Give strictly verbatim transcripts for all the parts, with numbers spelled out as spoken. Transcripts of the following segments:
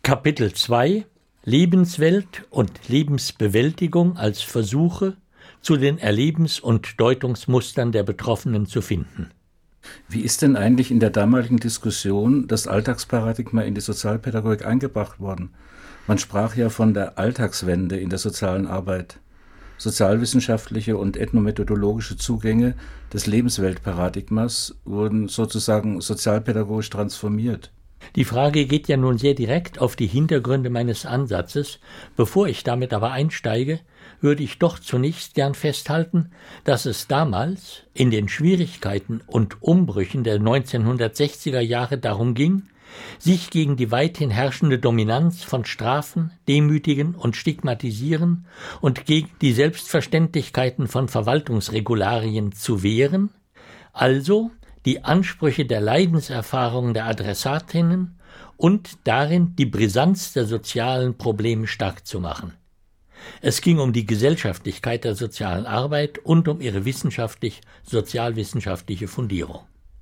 Kapitel zwei Lebenswelt und Lebensbewältigung als Versuche, zu den Erlebens- und Deutungsmustern der Betroffenen zu finden. Wie ist denn eigentlich in der damaligen Diskussion das Alltagsparadigma in die Sozialpädagogik eingebracht worden? Man sprach ja von der Alltagswende in der sozialen Arbeit. Sozialwissenschaftliche und ethnomethodologische Zugänge des Lebensweltparadigmas wurden sozusagen sozialpädagogisch transformiert. Die Frage geht ja nun sehr direkt auf die Hintergründe meines Ansatzes. Bevor ich damit aber einsteige, würde ich doch zunächst gern festhalten, dass es damals in den Schwierigkeiten und Umbrüchen der neunzehnhundertsechziger Jahre darum ging, sich gegen die weithin herrschende Dominanz von Strafen, Demütigen und Stigmatisieren und gegen die Selbstverständlichkeiten von Verwaltungsregularien zu wehren, also die Ansprüche der Leidenserfahrung der Adressatinnen und darin die Brisanz der sozialen Probleme stark zu machen. Es ging um die Gesellschaftlichkeit der sozialen Arbeit und um ihre wissenschaftlich-sozialwissenschaftliche Fundierung.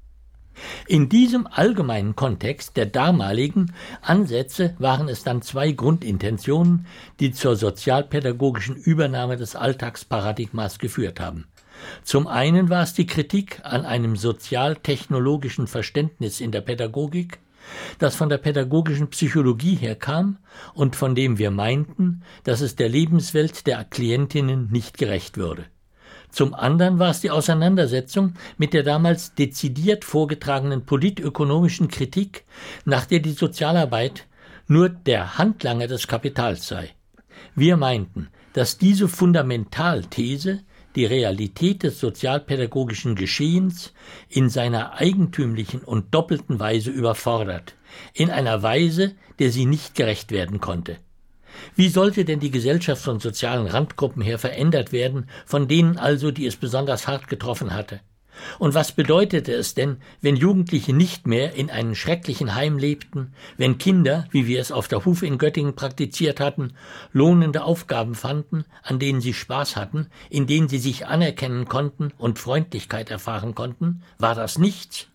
In diesem allgemeinen Kontext der damaligen Ansätze waren es dann zwei Grundintentionen, die zur sozialpädagogischen Übernahme des Alltagsparadigmas geführt haben. Zum einen war es die Kritik an einem sozial-technologischen Verständnis in der Pädagogik, das von der pädagogischen Psychologie herkam und von dem wir meinten, dass es der Lebenswelt der Klientinnen nicht gerecht würde. Zum anderen war es die Auseinandersetzung mit der damals dezidiert vorgetragenen politökonomischen Kritik, nach der die Sozialarbeit nur der Handlanger des Kapitals sei. Wir meinten, dass diese Fundamentalthese die Realität des sozialpädagogischen Geschehens in seiner eigentümlichen und doppelten Weise überfordert, in einer Weise, der sie nicht gerecht werden konnte. Wie sollte denn die Gesellschaft von sozialen Randgruppen her verändert werden, von denen also, die es besonders hart getroffen hatte? Und was bedeutete es denn, wenn Jugendliche nicht mehr in einem schrecklichen Heim lebten, wenn Kinder, wie wir es auf der Hufe in Göttingen praktiziert hatten, lohnende Aufgaben fanden, an denen sie Spaß hatten, in denen sie sich anerkennen konnten und Freundlichkeit erfahren konnten? War das nichts?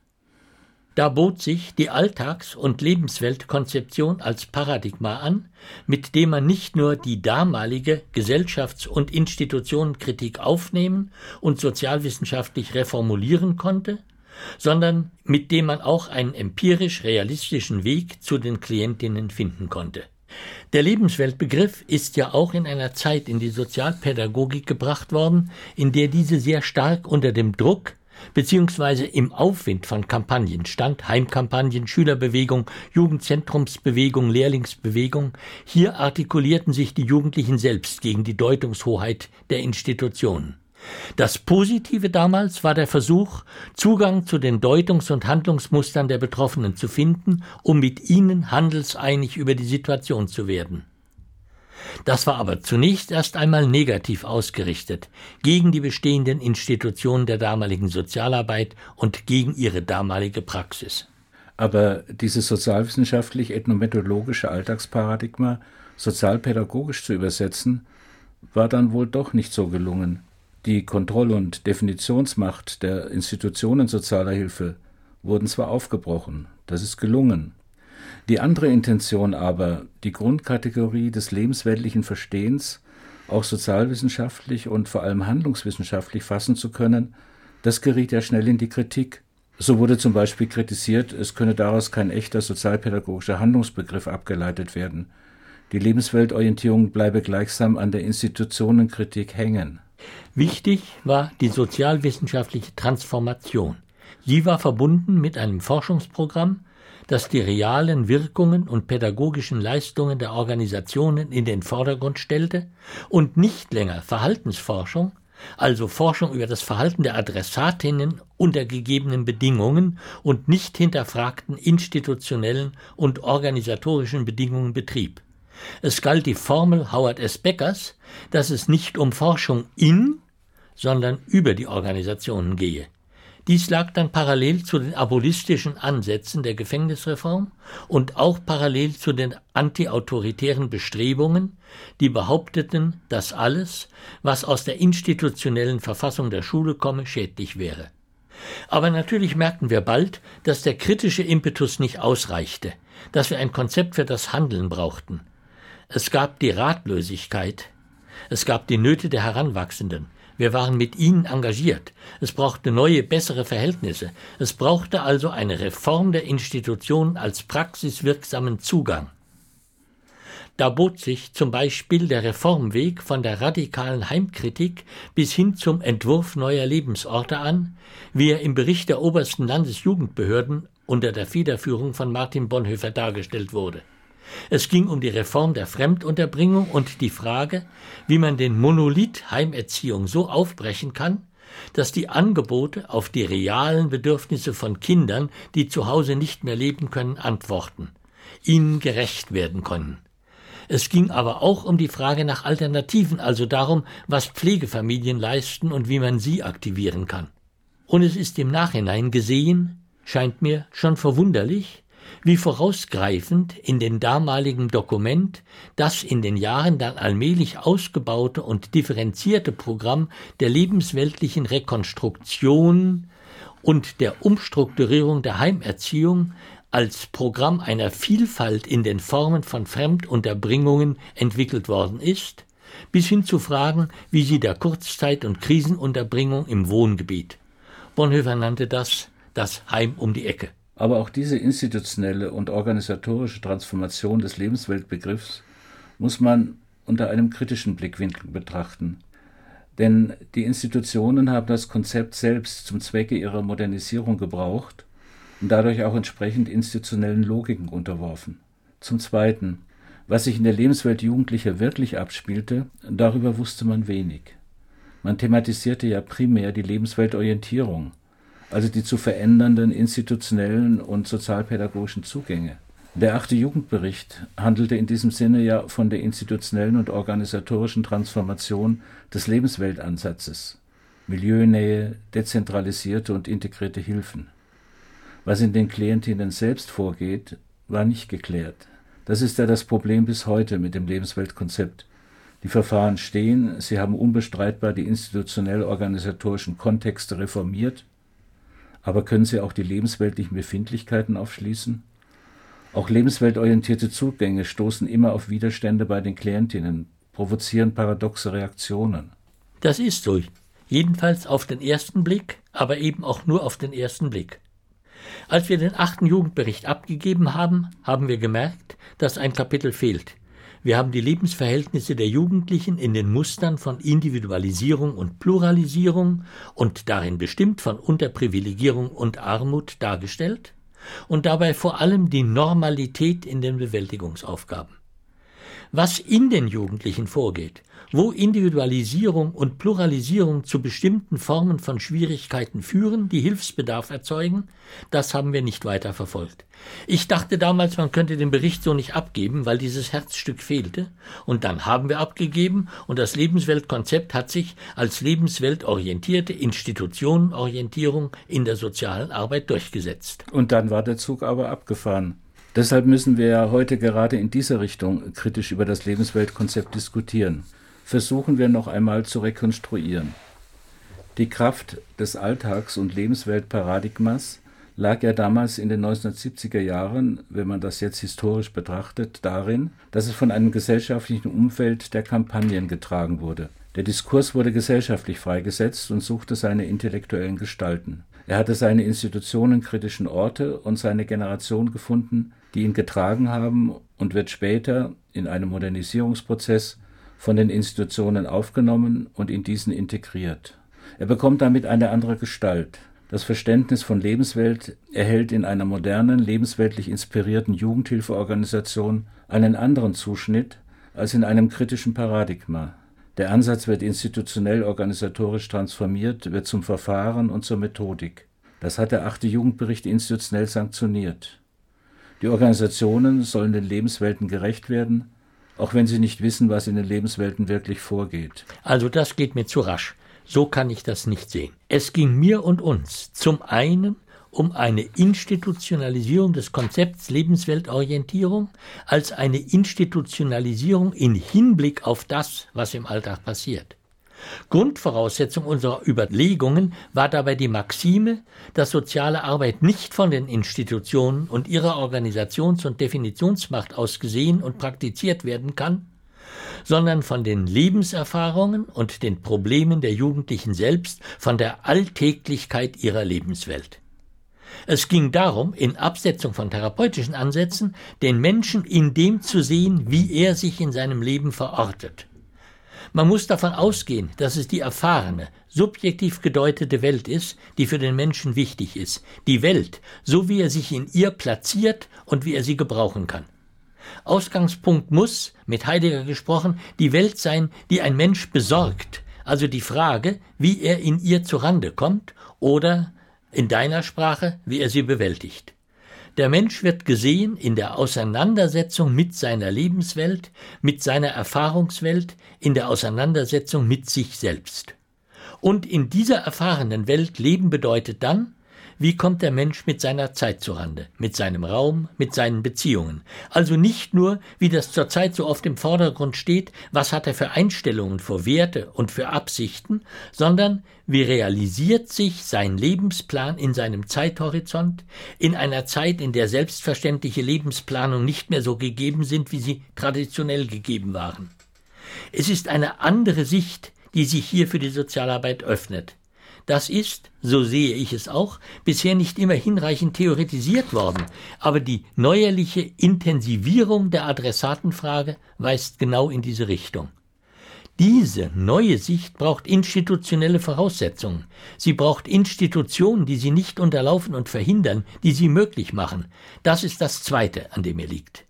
Da bot sich die Alltags- und Lebensweltkonzeption als Paradigma an, mit dem man nicht nur die damalige Gesellschafts- und Institutionenkritik aufnehmen und sozialwissenschaftlich reformulieren konnte, sondern mit dem man auch einen empirisch-realistischen Weg zu den Klientinnen finden konnte. Der Lebensweltbegriff ist ja auch in einer Zeit in die Sozialpädagogik gebracht worden, in der diese sehr stark unter dem Druck beziehungsweise im Aufwind von Kampagnen stand, Heimkampagnen, Schülerbewegung, Jugendzentrumsbewegung, Lehrlingsbewegung. Hier artikulierten sich die Jugendlichen selbst gegen die Deutungshoheit der Institutionen. Das Positive damals war der Versuch, Zugang zu den Deutungs- und Handlungsmustern der Betroffenen zu finden, um mit ihnen handelseinig über die Situation zu werden. Das war aber zunächst erst einmal negativ ausgerichtet, gegen die bestehenden Institutionen der damaligen Sozialarbeit und gegen ihre damalige Praxis. Aber dieses sozialwissenschaftlich-ethnomethodologische Alltagsparadigma sozialpädagogisch zu übersetzen, war dann wohl doch nicht so gelungen. Die Kontroll- und Definitionsmacht der Institutionen sozialer Hilfe wurden zwar aufgebrochen, das ist gelungen. Die andere Intention aber, die Grundkategorie des lebensweltlichen Verstehens auch sozialwissenschaftlich und vor allem handlungswissenschaftlich fassen zu können, das geriet ja schnell in die Kritik. So wurde zum Beispiel kritisiert, es könne daraus kein echter sozialpädagogischer Handlungsbegriff abgeleitet werden. Die Lebensweltorientierung bleibe gleichsam an der Institutionenkritik hängen. Wichtig war die sozialwissenschaftliche Transformation. Sie war verbunden mit einem Forschungsprogramm, das die realen Wirkungen und pädagogischen Leistungen der Organisationen in den Vordergrund stellte und nicht länger Verhaltensforschung, also Forschung über das Verhalten der Adressatinnen unter gegebenen Bedingungen und nicht hinterfragten institutionellen und organisatorischen Bedingungen betrieb. Es galt die Formel Howard S. Beckers, dass es nicht um Forschung in, sondern über die Organisationen gehe. Dies lag dann parallel zu den abolistischen Ansätzen der Gefängnisreform und auch parallel zu den antiautoritären Bestrebungen, die behaupteten, dass alles, was aus der institutionellen Verfassung der Schule komme, schädlich wäre. Aber natürlich merkten wir bald, dass der kritische Impetus nicht ausreichte, dass wir ein Konzept für das Handeln brauchten. Es gab die Ratlosigkeit, es gab die Nöte der Heranwachsenden. Wir waren mit ihnen engagiert. Es brauchte neue, bessere Verhältnisse. Es brauchte also eine Reform der Institutionen als praxiswirksamen Zugang. Da bot sich zum Beispiel der Reformweg von der radikalen Heimkritik bis hin zum Entwurf neuer Lebensorte an, wie er im Bericht der obersten Landesjugendbehörden unter der Federführung von Martin Bonhoeffer dargestellt wurde. Es ging um die Reform der Fremdunterbringung und die Frage, wie man den Monolith Heimerziehung so aufbrechen kann, dass die Angebote auf die realen Bedürfnisse von Kindern, die zu Hause nicht mehr leben können, antworten, ihnen gerecht werden können. Es ging aber auch um die Frage nach Alternativen, also darum, was Pflegefamilien leisten und wie man sie aktivieren kann. Und es ist im Nachhinein gesehen, scheint mir schon verwunderlich, wie vorausgreifend in dem damaligen Dokument das in den Jahren dann allmählich ausgebaute und differenzierte Programm der lebensweltlichen Rekonstruktion und der Umstrukturierung der Heimerziehung als Programm einer Vielfalt in den Formen von Fremdunterbringungen entwickelt worden ist, bis hin zu Fragen wie sie der Kurzzeit- und Krisenunterbringung im Wohngebiet. Bonhoeffer nannte das das Heim um die Ecke. Aber auch diese institutionelle und organisatorische Transformation des Lebensweltbegriffs muss man unter einem kritischen Blickwinkel betrachten. Denn die Institutionen haben das Konzept selbst zum Zwecke ihrer Modernisierung gebraucht und dadurch auch entsprechend institutionellen Logiken unterworfen. Zum Zweiten, was sich in der Lebenswelt Jugendlicher wirklich abspielte, darüber wusste man wenig. Man thematisierte ja primär die Lebensweltorientierung, also die zu verändernden institutionellen und sozialpädagogischen Zugänge. Der achte Jugendbericht handelte in diesem Sinne ja von der institutionellen und organisatorischen Transformation des Lebensweltansatzes, Milieunähe, dezentralisierte und integrierte Hilfen. Was in den Klientinnen selbst vorgeht, war nicht geklärt. Das ist ja das Problem bis heute mit dem Lebensweltkonzept. Die Verfahren stehen, sie haben unbestreitbar die institutionell-organisatorischen Kontexte reformiert, aber können sie auch die lebensweltlichen Befindlichkeiten aufschließen? Auch lebensweltorientierte Zugänge stoßen immer auf Widerstände bei den Klientinnen, provozieren paradoxe Reaktionen. Das ist so, jedenfalls auf den ersten Blick, aber eben auch nur auf den ersten Blick. Als wir den achten Jugendbericht abgegeben haben, haben wir gemerkt, dass ein Kapitel fehlt. Wir haben die Lebensverhältnisse der Jugendlichen in den Mustern von Individualisierung und Pluralisierung und darin bestimmt von Unterprivilegierung und Armut dargestellt und dabei vor allem die Normalität in den Bewältigungsaufgaben. Was in den Jugendlichen vorgeht, wo Individualisierung und Pluralisierung zu bestimmten Formen von Schwierigkeiten führen, die Hilfsbedarf erzeugen, das haben wir nicht weiter verfolgt. Ich dachte damals, man könnte den Bericht so nicht abgeben, weil dieses Herzstück fehlte. Und dann haben wir abgegeben und das Lebensweltkonzept hat sich als lebensweltorientierte Institutionenorientierung in der sozialen Arbeit durchgesetzt. Und dann war der Zug aber abgefahren. Deshalb müssen wir ja heute gerade in dieser Richtung kritisch über das Lebensweltkonzept diskutieren. Versuchen wir noch einmal zu rekonstruieren. Die Kraft des Alltags- und Lebensweltparadigmas lag ja damals in den neunzehnhundertsiebziger Jahren, wenn man das jetzt historisch betrachtet, darin, dass es von einem gesellschaftlichen Umfeld der Kampagnen getragen wurde. Der Diskurs wurde gesellschaftlich freigesetzt und suchte seine intellektuellen Gestalten. Er hatte seine institutionenkritischen Orte und seine Generation gefunden, die ihn getragen haben und wird später in einem Modernisierungsprozess von den Institutionen aufgenommen und in diesen integriert. Er bekommt damit eine andere Gestalt. Das Verständnis von Lebenswelt erhält in einer modernen, lebensweltlich inspirierten Jugendhilfeorganisation einen anderen Zuschnitt als in einem kritischen Paradigma. Der Ansatz wird institutionell organisatorisch transformiert, wird zum Verfahren und zur Methodik. Das hat der achte Jugendbericht institutionell sanktioniert. Die Organisationen sollen den Lebenswelten gerecht werden, auch wenn sie nicht wissen, was in den Lebenswelten wirklich vorgeht. Also das geht mir zu rasch. So kann ich das nicht sehen. Es ging mir und uns zum einen um eine Institutionalisierung des Konzepts Lebensweltorientierung als eine Institutionalisierung in Hinblick auf das, was im Alltag passiert. Grundvoraussetzung unserer Überlegungen war dabei die Maxime, dass soziale Arbeit nicht von den Institutionen und ihrer Organisations- und Definitionsmacht aus gesehen und praktiziert werden kann, sondern von den Lebenserfahrungen und den Problemen der Jugendlichen selbst, von der Alltäglichkeit ihrer Lebenswelt. Es ging darum, in Absetzung von therapeutischen Ansätzen, den Menschen in dem zu sehen, wie er sich in seinem Leben verortet. Man muss davon ausgehen, dass es die erfahrene, subjektiv gedeutete Welt ist, die für den Menschen wichtig ist. Die Welt, so wie er sich in ihr platziert und wie er sie gebrauchen kann. Ausgangspunkt muss, mit Heidegger gesprochen, die Welt sein, die ein Mensch besorgt, also die Frage, wie er in ihr zurande kommt oder, in deiner Sprache, wie er sie bewältigt. Der Mensch wird gesehen in der Auseinandersetzung mit seiner Lebenswelt, mit seiner Erfahrungswelt, in der Auseinandersetzung mit sich selbst. Und in dieser erfahrenen Welt leben bedeutet dann, wie kommt der Mensch mit seiner Zeit zurande, mit seinem Raum, mit seinen Beziehungen. Also nicht nur, wie das zurzeit so oft im Vordergrund steht, was hat er für Einstellungen, für Werte und für Absichten, sondern wie realisiert sich sein Lebensplan in seinem Zeithorizont, in einer Zeit, in der selbstverständliche Lebensplanung nicht mehr so gegeben sind, wie sie traditionell gegeben waren. Es ist eine andere Sicht, die sich hier für die Sozialarbeit öffnet. Das ist, so sehe ich es auch, bisher nicht immer hinreichend theoretisiert worden, aber die neuerliche Intensivierung der Adressatenfrage weist genau in diese Richtung. Diese neue Sicht braucht institutionelle Voraussetzungen. Sie braucht Institutionen, die sie nicht unterlaufen und verhindern, die sie möglich machen. Das ist das Zweite, an dem er liegt.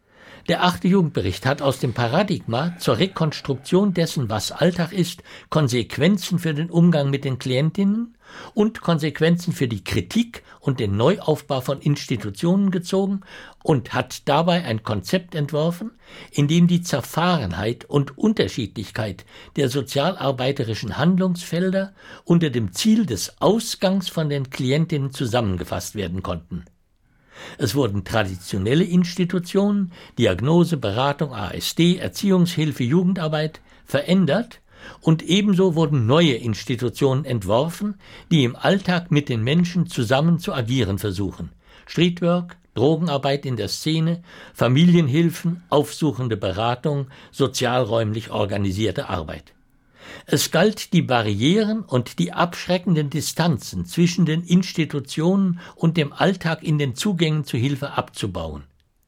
Der achte Jugendbericht hat aus dem Paradigma zur Rekonstruktion dessen, was Alltag ist, Konsequenzen für den Umgang mit den Klientinnen und Konsequenzen für die Kritik und den Neuaufbau von Institutionen gezogen und hat dabei ein Konzept entworfen, in dem die Zerfahrenheit und Unterschiedlichkeit der sozialarbeiterischen Handlungsfelder unter dem Ziel des Ausgangs von den Klientinnen zusammengefasst werden konnten. Es wurden traditionelle Institutionen, Diagnose, Beratung, A S D, Erziehungshilfe, Jugendarbeit, verändert und ebenso wurden neue Institutionen entworfen, die im Alltag mit den Menschen zusammen zu agieren versuchen. Streetwork, Drogenarbeit in der Szene, Familienhilfen, aufsuchende Beratung, sozialräumlich organisierte Arbeit. Es galt, die Barrieren und die abschreckenden Distanzen zwischen den Institutionen und dem Alltag in den Zugängen zu Hilfe abzubauen.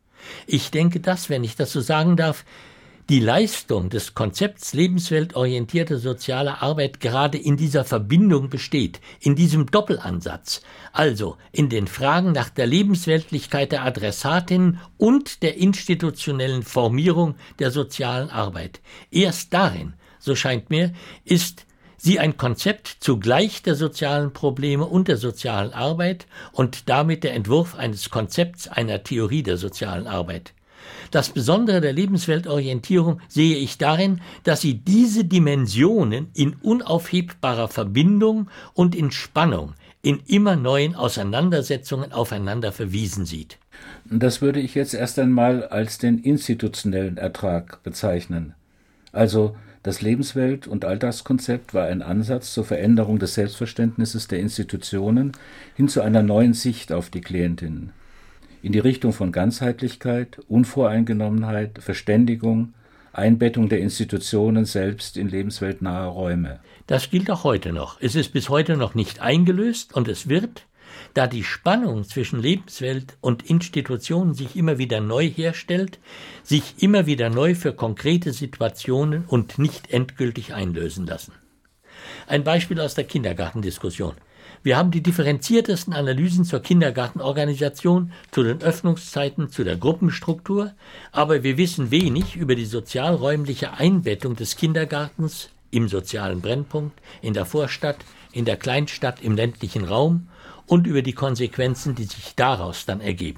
Ich denke, dass, wenn ich das so sagen darf, die Leistung des Konzepts lebensweltorientierte soziale Arbeit gerade in dieser Verbindung besteht, in diesem Doppelansatz, also in den Fragen nach der Lebensweltlichkeit der Adressatinnen und der institutionellen Formierung der sozialen Arbeit. Erst darin, so scheint mir, ist sie ein Konzept zugleich der sozialen Probleme und der sozialen Arbeit und damit der Entwurf eines Konzepts einer Theorie der sozialen Arbeit. Das Besondere der Lebensweltorientierung sehe ich darin, dass sie diese Dimensionen in unaufhebbarer Verbindung und in Spannung, in immer neuen Auseinandersetzungen aufeinander verwiesen sieht. Das würde ich jetzt erst einmal als den institutionellen Ertrag bezeichnen. Also das Lebenswelt- und Alltagskonzept war ein Ansatz zur Veränderung des Selbstverständnisses der Institutionen hin zu einer neuen Sicht auf die Klientinnen. In die Richtung von Ganzheitlichkeit, Unvoreingenommenheit, Verständigung, Einbettung der Institutionen selbst in lebensweltnahe Räume. Das gilt auch heute noch. Es ist bis heute noch nicht eingelöst und es wird, da die Spannung zwischen Lebenswelt und Institutionen sich immer wieder neu herstellt, sich immer wieder neu für konkrete Situationen und nicht endgültig einlösen lassen. Ein Beispiel aus der Kindergartendiskussion. Wir haben die differenziertesten Analysen zur Kindergartenorganisation, zu den Öffnungszeiten, zu der Gruppenstruktur, aber wir wissen wenig über die sozialräumliche Einbettung des Kindergartens im sozialen Brennpunkt, in der Vorstadt, in der Kleinstadt, im ländlichen Raum und über die Konsequenzen, die sich daraus dann ergeben.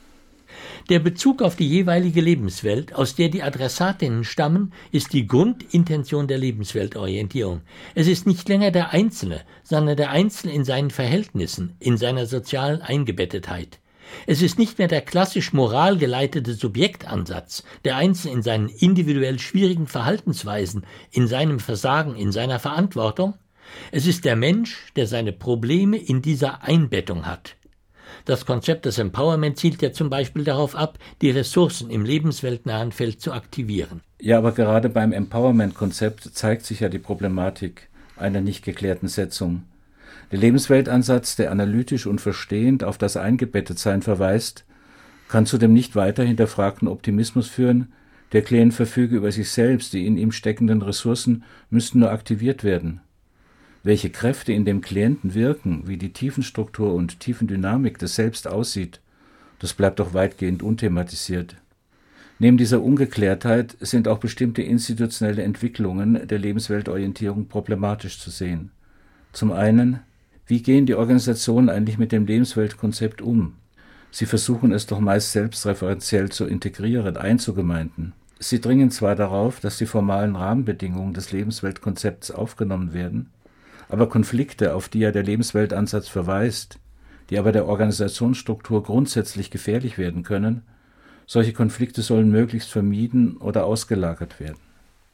Der Bezug auf die jeweilige Lebenswelt, aus der die Adressatinnen stammen, ist die Grundintention der Lebensweltorientierung. Es ist nicht länger der Einzelne, sondern der Einzelne in seinen Verhältnissen, in seiner sozialen Eingebettetheit. Es ist nicht mehr der klassisch moralgeleitete Subjektansatz, der Einzelne in seinen individuell schwierigen Verhaltensweisen, in seinem Versagen, in seiner Verantwortung. Es ist der Mensch, der seine Probleme in dieser Einbettung hat. Das Konzept des Empowerment zielt ja zum Beispiel darauf ab, die Ressourcen im lebensweltnahen Feld zu aktivieren. Ja, aber gerade beim Empowerment-Konzept zeigt sich ja die Problematik einer nicht geklärten Setzung. Der Lebensweltansatz, der analytisch und verstehend auf das Eingebettetsein verweist, kann zu dem nicht weiter hinterfragten Optimismus führen, der Klient verfüge über sich selbst, die in ihm steckenden Ressourcen müssten nur aktiviert werden. Welche Kräfte in dem Klienten wirken, wie die Tiefenstruktur und Tiefendynamik des Selbst aussieht, das bleibt doch weitgehend unthematisiert. Neben dieser Ungeklärtheit sind auch bestimmte institutionelle Entwicklungen der Lebensweltorientierung problematisch zu sehen. Zum einen: Wie gehen die Organisationen eigentlich mit dem Lebensweltkonzept um? Sie versuchen es doch meist selbstreferenziell zu integrieren, einzugemeinden. Sie dringen zwar darauf, dass die formalen Rahmenbedingungen des Lebensweltkonzepts aufgenommen werden, aber Konflikte, auf die ja der Lebensweltansatz verweist, die aber der Organisationsstruktur grundsätzlich gefährlich werden können, solche Konflikte sollen möglichst vermieden oder ausgelagert werden.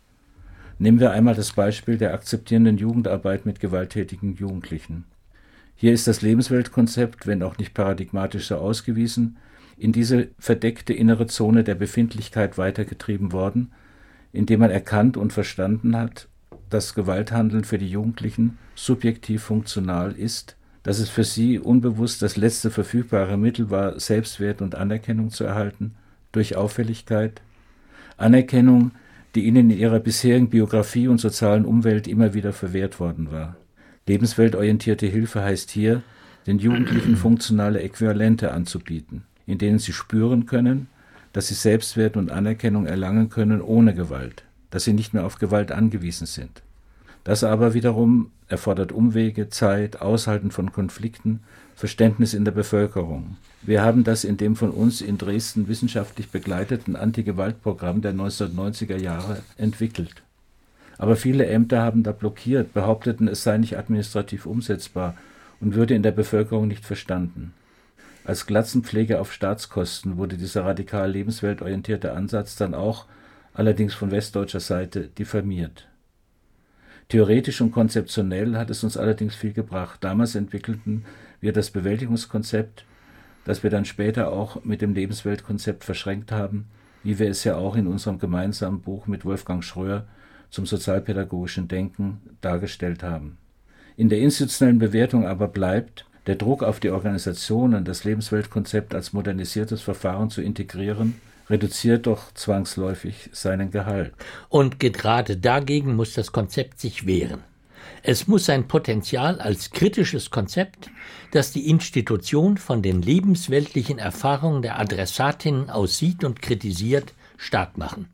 Nehmen wir einmal das Beispiel der akzeptierenden Jugendarbeit mit gewalttätigen Jugendlichen. Hier ist das Lebensweltkonzept, wenn auch nicht paradigmatisch so ausgewiesen, in diese verdeckte innere Zone der Befindlichkeit weitergetrieben worden, indem man erkannt und verstanden hat, dass Gewalthandeln für die Jugendlichen subjektiv funktional ist, dass es für sie unbewusst das letzte verfügbare Mittel war, Selbstwert und Anerkennung zu erhalten, durch Auffälligkeit, Anerkennung, die ihnen in ihrer bisherigen Biografie und sozialen Umwelt immer wieder verwehrt worden war. Lebensweltorientierte Hilfe heißt hier, den Jugendlichen funktionale Äquivalente anzubieten, in denen sie spüren können, dass sie Selbstwert und Anerkennung erlangen können ohne Gewalt, dass sie nicht mehr auf Gewalt angewiesen sind. Das aber wiederum erfordert Umwege, Zeit, Aushalten von Konflikten, Verständnis in der Bevölkerung. Wir haben das in dem von uns in Dresden wissenschaftlich begleiteten Anti-Gewalt-Programm der neunzehnhundertneunziger Jahre entwickelt. Aber viele Ämter haben da blockiert, behaupteten, es sei nicht administrativ umsetzbar und würde in der Bevölkerung nicht verstanden. Als Glatzenpflege auf Staatskosten wurde dieser radikal lebensweltorientierte Ansatz dann auch, allerdings von westdeutscher Seite, diffamiert. Theoretisch und konzeptionell hat es uns allerdings viel gebracht. Damals entwickelten wir das Bewältigungskonzept, das wir dann später auch mit dem Lebensweltkonzept verschränkt haben, wie wir es ja auch in unserem gemeinsamen Buch mit Wolfgang Schröer zum sozialpädagogischen Denken dargestellt haben. In der institutionellen Bewertung aber bleibt, der Druck auf die Organisationen, das Lebensweltkonzept als modernisiertes Verfahren zu integrieren, reduziert doch zwangsläufig seinen Gehalt. Und gerade dagegen muss das Konzept sich wehren. Es muss sein Potenzial als kritisches Konzept, das die Institution von den lebensweltlichen Erfahrungen der Adressatinnen aussieht und kritisiert, stark machen.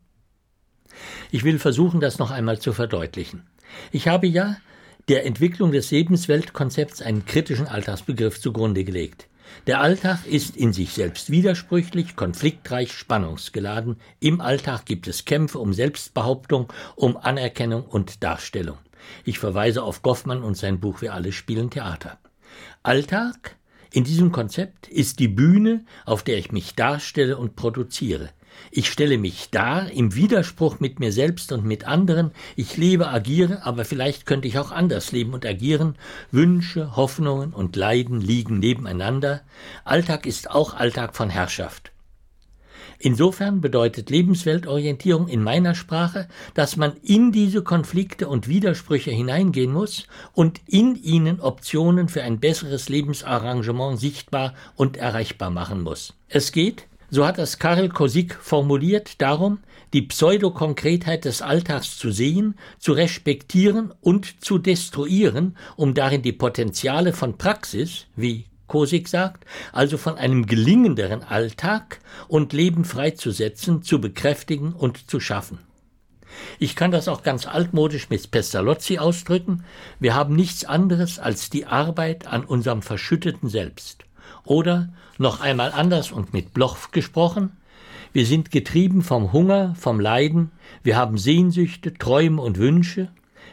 Ich will versuchen, das noch einmal zu verdeutlichen. Ich habe ja der Entwicklung des Lebensweltkonzepts einen kritischen Alltagsbegriff zugrunde gelegt. Der Alltag ist in sich selbst widersprüchlich, konfliktreich, spannungsgeladen. Im Alltag gibt es Kämpfe um Selbstbehauptung, um Anerkennung und Darstellung. Ich verweise auf Goffman und sein Buch Wir alle spielen Theater. Alltag in diesem Konzept ist die Bühne, auf der ich mich darstelle und produziere. Ich stelle mich dar im Widerspruch mit mir selbst und mit anderen. Ich lebe, agiere, aber vielleicht könnte ich auch anders leben und agieren. Wünsche, Hoffnungen und Leiden liegen nebeneinander. Alltag ist auch Alltag von Herrschaft. Insofern bedeutet Lebensweltorientierung in meiner Sprache, dass man in diese Konflikte und Widersprüche hineingehen muss und in ihnen Optionen für ein besseres Lebensarrangement sichtbar und erreichbar machen muss. Es geht, so hat es Karel Kosik formuliert, darum, die Pseudokonkretheit des Alltags zu sehen, zu respektieren und zu destruieren, um darin die Potenziale von Praxis, wie Kosik sagt, also von einem gelingenderen Alltag und Leben freizusetzen, zu bekräftigen und zu schaffen. Ich kann das auch ganz altmodisch mit Pestalozzi ausdrücken. Wir haben nichts anderes als die Arbeit an unserem verschütteten Selbst. Oder, noch einmal anders und mit Bloch gesprochen, wir sind getrieben vom Hunger, vom Leiden, wir haben Sehnsüchte, Träume und Wünsche,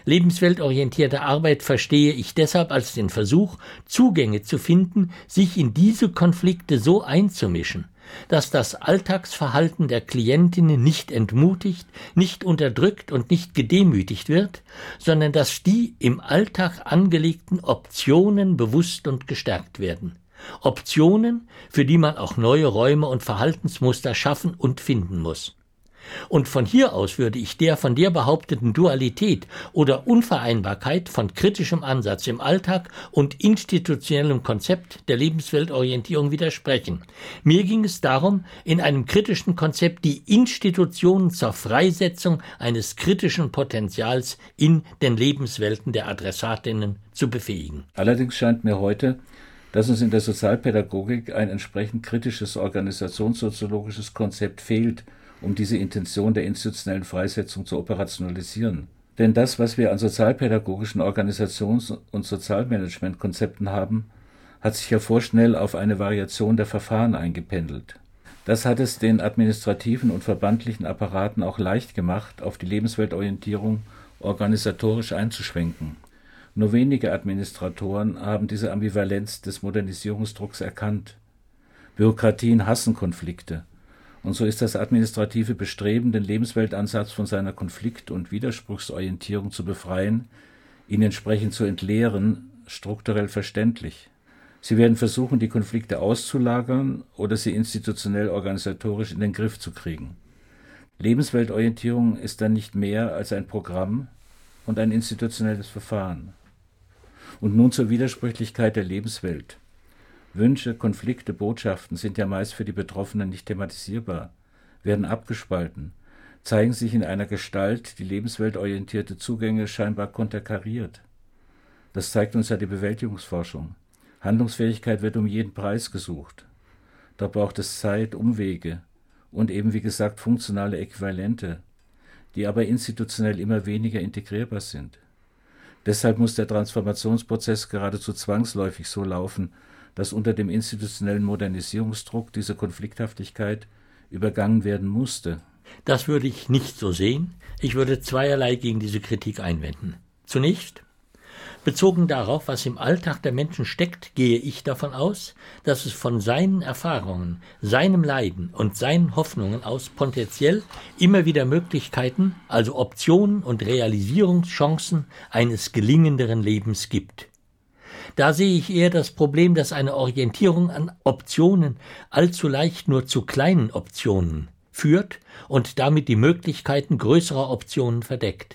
Lebensweltorientierte Arbeit verstehe ich deshalb als den Versuch, Zugänge zu finden, sich in diese Konflikte so einzumischen, dass das Alltagsverhalten der Klientinnen nicht entmutigt, nicht unterdrückt und nicht gedemütigt wird, sondern dass die im Alltag angelegten Optionen bewusst und gestärkt werden. Optionen, für die man auch neue Räume und Verhaltensmuster schaffen und finden muss. Und von hier aus würde ich der von dir behaupteten Dualität oder Unvereinbarkeit von kritischem Ansatz im Alltag und institutionellem Konzept der Lebensweltorientierung widersprechen. Mir ging es darum, in einem kritischen Konzept die Institutionen zur Freisetzung eines kritischen Potenzials in den Lebenswelten der Adressatinnen zu befähigen. Allerdings scheint mir heute, dass uns in der Sozialpädagogik ein entsprechend kritisches organisationssoziologisches Konzept fehlt, um diese Intention der institutionellen Freisetzung zu operationalisieren. Denn das, was wir an sozialpädagogischen Organisations- und Sozialmanagementkonzepten haben, hat sich ja vorschnell auf eine Variation der Verfahren eingependelt. Das hat es den administrativen und verbandlichen Apparaten auch leicht gemacht, auf die Lebensweltorientierung organisatorisch einzuschwenken. Nur wenige Administratoren haben diese Ambivalenz des Modernisierungsdrucks erkannt. Bürokratien hassen Konflikte. Und so ist das administrative Bestreben, den Lebensweltansatz von seiner Konflikt- und Widerspruchsorientierung zu befreien, ihn entsprechend zu entleeren, strukturell verständlich. Sie werden versuchen, die Konflikte auszulagern oder sie institutionell organisatorisch in den Griff zu kriegen. Lebensweltorientierung ist dann nicht mehr als ein Programm und ein institutionelles Verfahren. Und nun zur Widersprüchlichkeit der Lebenswelt. Wünsche, Konflikte, Botschaften sind ja meist für die Betroffenen nicht thematisierbar, werden abgespalten, zeigen sich in einer Gestalt, die lebensweltorientierte Zugänge scheinbar konterkariert. Das zeigt uns ja die Bewältigungsforschung. Handlungsfähigkeit wird um jeden Preis gesucht. Da braucht es Zeit, Umwege und eben wie gesagt funktionale Äquivalente, die aber institutionell immer weniger integrierbar sind. Deshalb muss der Transformationsprozess geradezu zwangsläufig so laufen, dass unter dem institutionellen Modernisierungsdruck diese Konflikthaftigkeit übergangen werden musste. Das würde ich nicht so sehen. Ich würde zweierlei gegen diese Kritik einwenden. Zunächst, bezogen darauf, was im Alltag der Menschen steckt, gehe ich davon aus, dass es von seinen Erfahrungen, seinem Leiden und seinen Hoffnungen aus potenziell immer wieder Möglichkeiten, also Optionen und Realisierungschancen eines gelingenderen Lebens gibt. Da sehe ich eher das Problem, dass eine Orientierung an Optionen allzu leicht nur zu kleinen Optionen führt und damit die Möglichkeiten größerer Optionen verdeckt.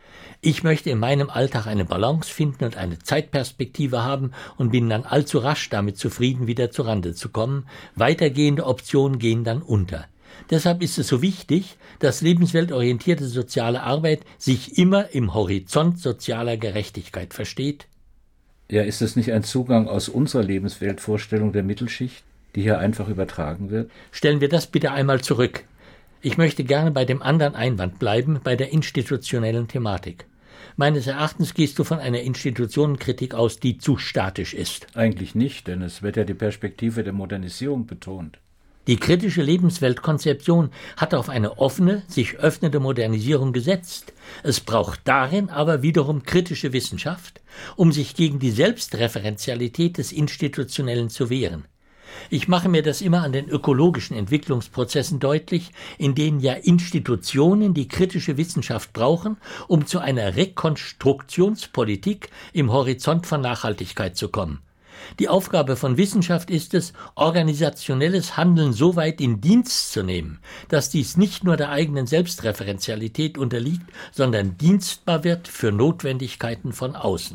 Ich möchte in meinem Alltag eine Balance finden und eine Zeitperspektive haben und bin dann allzu rasch damit zufrieden, wieder zur Rande zu kommen. Weitergehende Optionen gehen dann unter. Deshalb ist es so wichtig, dass lebensweltorientierte soziale Arbeit sich immer im Horizont sozialer Gerechtigkeit versteht. Ja, ist es nicht ein Zugang aus unserer Lebensweltvorstellung der Mittelschicht, die hier einfach übertragen wird? Stellen wir das bitte einmal zurück. Ich möchte gerne bei dem anderen Einwand bleiben, bei der institutionellen Thematik. Meines Erachtens gehst du von einer Institutionenkritik aus, die zu statisch ist. Eigentlich nicht, denn es wird ja die Perspektive der Modernisierung betont. Die kritische Lebensweltkonzeption hat auf eine offene, sich öffnende Modernisierung gesetzt. Es braucht darin aber wiederum kritische Wissenschaft, um sich gegen die Selbstreferenzialität des Institutionellen zu wehren. Ich mache mir das immer an den ökologischen Entwicklungsprozessen deutlich, in denen ja Institutionen die kritische Wissenschaft brauchen, um zu einer Rekonstruktionspolitik im Horizont von Nachhaltigkeit zu kommen. Die Aufgabe von Wissenschaft ist es, organisationelles Handeln so weit in Dienst zu nehmen, dass dies nicht nur der eigenen Selbstreferenzialität unterliegt, sondern dienstbar wird für Notwendigkeiten von außen.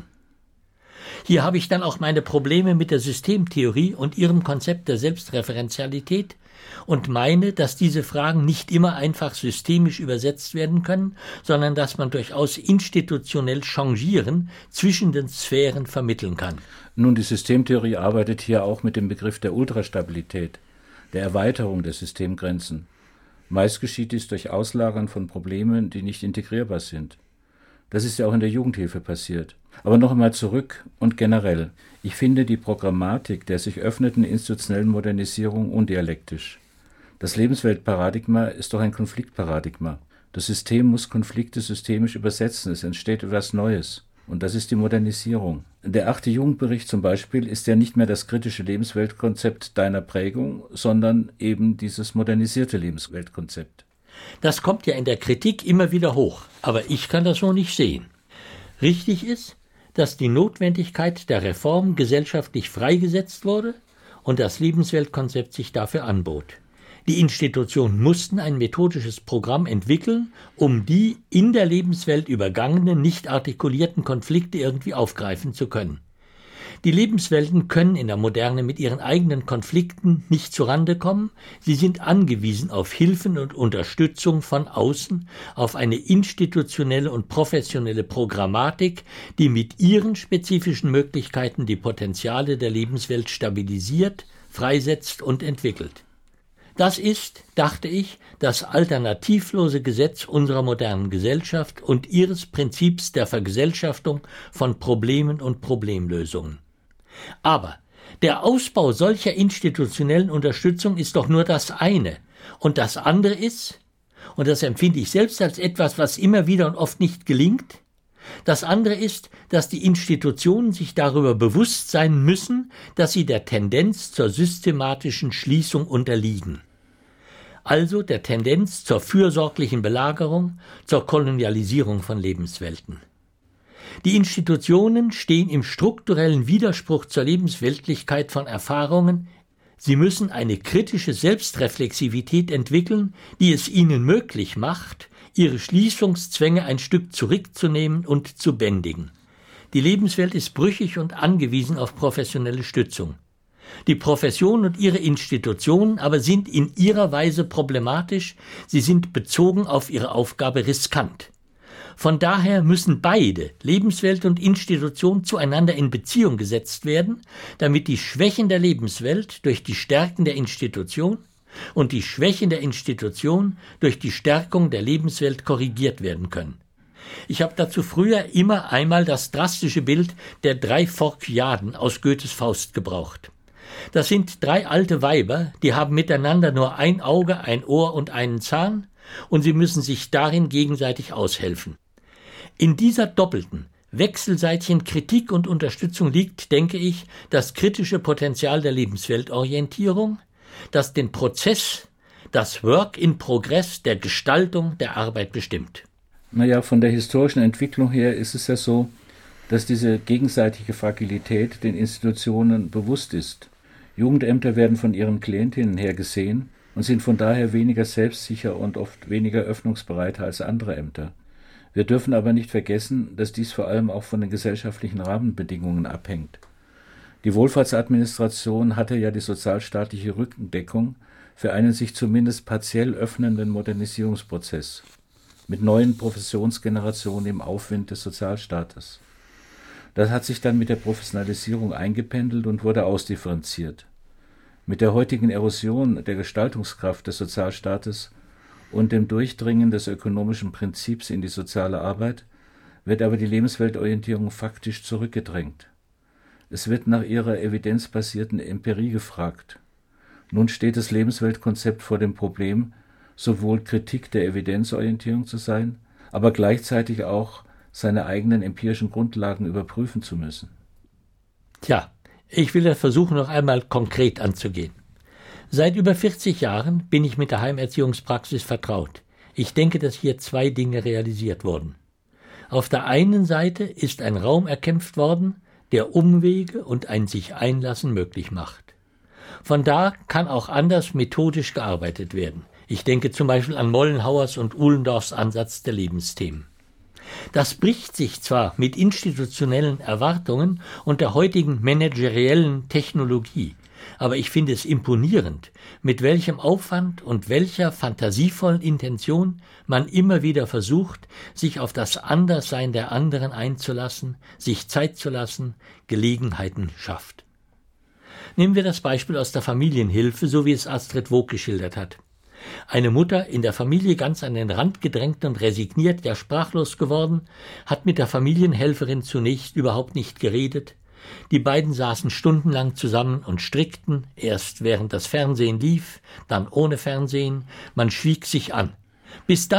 Hier habe ich dann auch meine Probleme mit der Systemtheorie und ihrem Konzept der Selbstreferenzialität und meine, dass diese Fragen nicht immer einfach systemisch übersetzt werden können, sondern dass man durchaus institutionell Changieren zwischen den Sphären vermitteln kann. Nun, die Systemtheorie arbeitet hier auch mit dem Begriff der Ultrastabilität, der Erweiterung der Systemgrenzen. Meist geschieht dies durch Auslagern von Problemen, die nicht integrierbar sind. Das ist ja auch in der Jugendhilfe passiert. Aber noch einmal zurück und generell. Ich finde die Programmatik der sich öffnenden institutionellen Modernisierung undialektisch. Das Lebensweltparadigma ist doch ein Konfliktparadigma. Das System muss Konflikte systemisch übersetzen, es entsteht etwas Neues. Und das ist die Modernisierung. Der achte Jugendbericht zum Beispiel ist ja nicht mehr das kritische Lebensweltkonzept deiner Prägung, sondern eben dieses modernisierte Lebensweltkonzept. Das kommt ja in der Kritik immer wieder hoch, aber ich kann das so nicht sehen. Richtig ist, dass die Notwendigkeit der Reform gesellschaftlich freigesetzt wurde und das Lebensweltkonzept sich dafür anbot. Die Institutionen mussten ein methodisches Programm entwickeln, um die in der Lebenswelt übergangenen, nicht artikulierten Konflikte irgendwie aufgreifen zu können. Die Lebenswelten können in der Moderne mit ihren eigenen Konflikten nicht zurande kommen. Sie sind angewiesen auf Hilfen und Unterstützung von außen, auf eine institutionelle und professionelle Programmatik, die mit ihren spezifischen Möglichkeiten die Potenziale der Lebenswelt stabilisiert, freisetzt und entwickelt. Das ist, dachte ich, das alternativlose Gesetz unserer modernen Gesellschaft und ihres Prinzips der Vergesellschaftung von Problemen und Problemlösungen. Aber der Ausbau solcher institutionellen Unterstützung ist doch nur das eine. Und das andere ist, und das empfinde ich selbst als etwas, was immer wieder und oft nicht gelingt, das andere ist, dass die Institutionen sich darüber bewusst sein müssen, dass sie der Tendenz zur systematischen Schließung unterliegen. Also der Tendenz zur fürsorglichen Belagerung, zur Kolonialisierung von Lebenswelten. Die Institutionen stehen im strukturellen Widerspruch zur Lebensweltlichkeit von Erfahrungen. Sie müssen eine kritische Selbstreflexivität entwickeln, die es ihnen möglich macht, ihre Schließungszwänge ein Stück zurückzunehmen und zu bändigen. Die Lebenswelt ist brüchig und angewiesen auf professionelle Stützung. Die Profession und ihre Institutionen aber sind in ihrer Weise problematisch, sie sind bezogen auf ihre Aufgabe riskant. Von daher müssen beide, Lebenswelt und Institution, zueinander in Beziehung gesetzt werden, damit die Schwächen der Lebenswelt durch die Stärken der Institution und die Schwächen der Institution durch die Stärkung der Lebenswelt korrigiert werden können. Ich habe dazu früher immer einmal das drastische Bild der drei Phorkyaden aus Goethes Faust gebraucht. Das sind drei alte Weiber, die haben miteinander nur ein Auge, ein Ohr und einen Zahn, und sie müssen sich darin gegenseitig aushelfen. In dieser doppelten, wechselseitigen Kritik und Unterstützung liegt, denke ich, das kritische Potenzial der Lebensweltorientierung, das den Prozess, das Work in Progress der Gestaltung der Arbeit bestimmt. Naja, von der historischen Entwicklung her ist es ja so, dass diese gegenseitige Fragilität den Institutionen bewusst ist. Jugendämter werden von ihren Klientinnen her gesehen und sind von daher weniger selbstsicher und oft weniger öffnungsbereit als andere Ämter. Wir dürfen aber nicht vergessen, dass dies vor allem auch von den gesellschaftlichen Rahmenbedingungen abhängt. Die Wohlfahrtsadministration hatte ja die sozialstaatliche Rückendeckung für einen sich zumindest partiell öffnenden Modernisierungsprozess mit neuen Professionsgenerationen im Aufwind des Sozialstaates. Das hat sich dann mit der Professionalisierung eingependelt und wurde ausdifferenziert. Mit der heutigen Erosion der Gestaltungskraft des Sozialstaates und dem Durchdringen des ökonomischen Prinzips in die soziale Arbeit wird aber die Lebensweltorientierung faktisch zurückgedrängt. Es wird nach ihrer evidenzbasierten Empirie gefragt. Nun steht das Lebensweltkonzept vor dem Problem, sowohl Kritik der Evidenzorientierung zu sein, aber gleichzeitig auch seine eigenen empirischen Grundlagen überprüfen zu müssen. Tja, ich will das versuchen, noch einmal konkret anzugehen. Seit über vierzig Jahren bin ich mit der Heimerziehungspraxis vertraut. Ich denke, dass hier zwei Dinge realisiert wurden. Auf der einen Seite ist ein Raum erkämpft worden, der Umwege und ein sich Einlassen möglich macht. Von da kann auch anders methodisch gearbeitet werden. Ich denke zum Beispiel an Mollenhauers und Uhlendorfs Ansatz der Lebensthemen. Das bricht sich zwar mit institutionellen Erwartungen und der heutigen manageriellen Technologie, aber ich finde es imponierend, mit welchem Aufwand und welcher fantasievollen Intention man immer wieder versucht, sich auf das Anderssein der anderen einzulassen, sich Zeit zu lassen, Gelegenheiten schafft. Nehmen wir das Beispiel aus der Familienhilfe, so wie es Astrid Woog geschildert hat. Eine Mutter, in der Familie ganz an den Rand gedrängt und resigniert, ja sprachlos geworden, hat mit der Familienhelferin zunächst überhaupt nicht geredet. Die beiden saßen stundenlang zusammen und strickten, erst während das Fernsehen lief, dann ohne Fernsehen, man schwieg sich an. Bis dann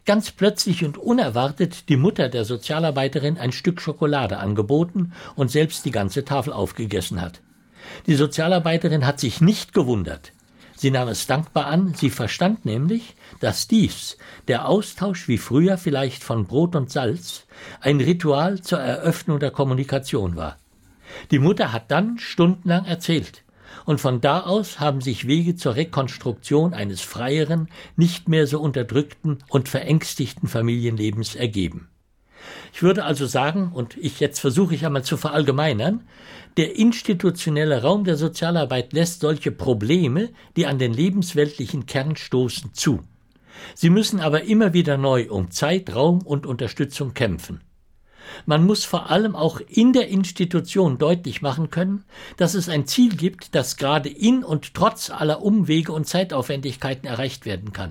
ganz plötzlich und unerwartet die Mutter der Sozialarbeiterin ein Stück Schokolade angeboten und selbst die ganze Tafel aufgegessen hat. Die Sozialarbeiterin hat sich nicht gewundert. Sie nahm es dankbar an, sie verstand nämlich, dass dies, der Austausch wie früher vielleicht von Brot und Salz, ein Ritual zur Eröffnung der Kommunikation war. Die Mutter hat dann stundenlang erzählt. Und von da aus haben sich Wege zur Rekonstruktion eines freieren, nicht mehr so unterdrückten und verängstigten Familienlebens ergeben. Ich würde also sagen, und ich jetzt versuche ich einmal zu verallgemeinern, der institutionelle Raum der Sozialarbeit lässt solche Probleme, die an den lebensweltlichen Kern stoßen, zu. Sie müssen aber immer wieder neu um Zeit, Raum und Unterstützung kämpfen. Man muss vor allem auch in der Institution deutlich machen können, dass es ein Ziel gibt, das gerade in und trotz aller Umwege und Zeitaufwendigkeiten erreicht werden kann.